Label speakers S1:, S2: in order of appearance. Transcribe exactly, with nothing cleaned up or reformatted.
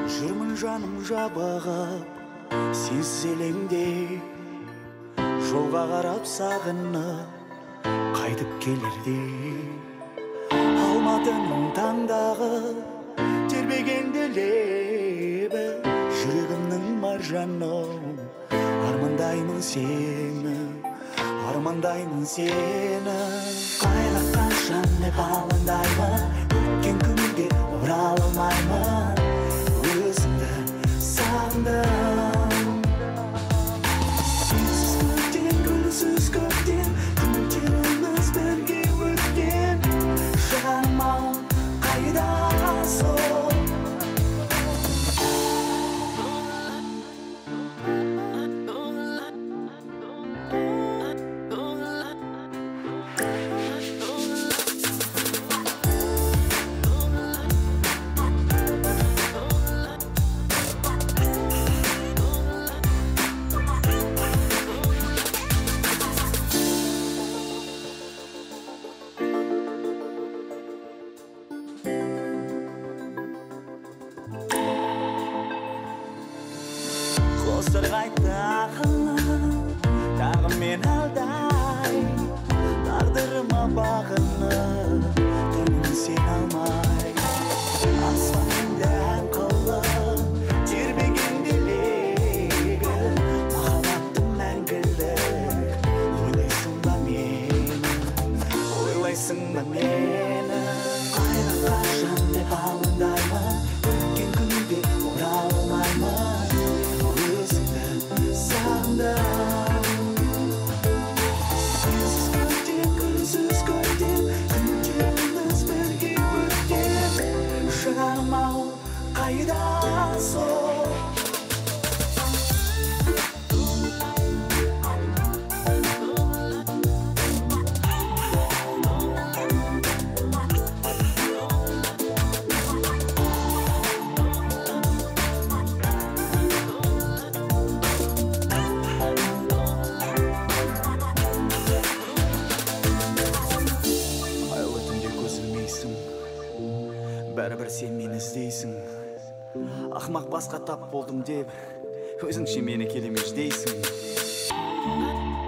S1: жүрмін жаным жабығып сенсіз елеңде, жолға қарап сағынып қайтып келерде. Алматының таңдағы тербегенде лебі, жүрегімнің маржаны, армандаймын сені, армандаймын сені. Қайда қашан деп алаңдаймын, өткен күнге орала алмаймын, өзіңді сағындым. Сенсіз көктен, гүлсіз көктен, күндеріміз бірге өткен. Жаным ау, қайдасың? Қосыр қайтты ақылым, тағы мен алдай, тағдырыма бағынып, тұрмын сен алмай. Аспанымда ән қылып, тербегенде легі, махаббаттың мәңгілік. Ойлайсың ба мені, ойлайсың ба мені? Қайда қашан деп алаңдаймын, өткен күнге орала алмаймын, сенсіз көктен, күнсіз көктен, күндеріміз бірге өткен. Жаным ау, қайдасың? Бәрібір сен мені іздейсің, ақымақ басқа тап болдым деп өзіңше мені келемеждейсің.